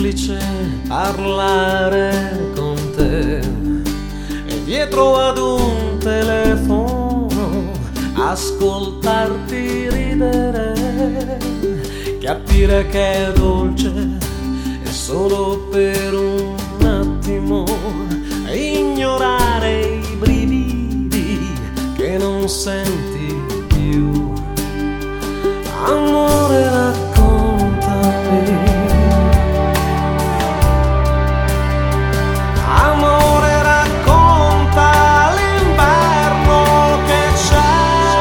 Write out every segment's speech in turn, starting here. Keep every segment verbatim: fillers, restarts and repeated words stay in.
semplice parlare con te e dietro ad un telefono ascoltarti ridere, capire che è dolce e solo per un attimo ignorare i brividi che non senti più. Amore, raccontami. Amore, racconta l'inverno che c'è.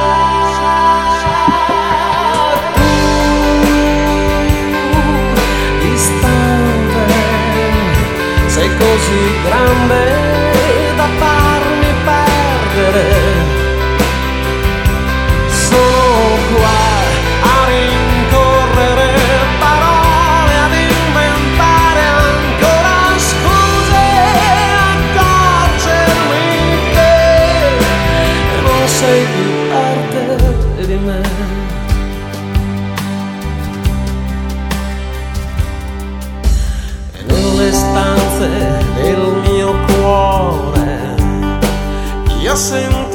Tu, distante, sei così grande da farmi perdere. Sono qua a rincorrere parole, ad inventare ancora scuse, accorgermi che non sei più parte di me. E nelle stanze del mio cuore io sento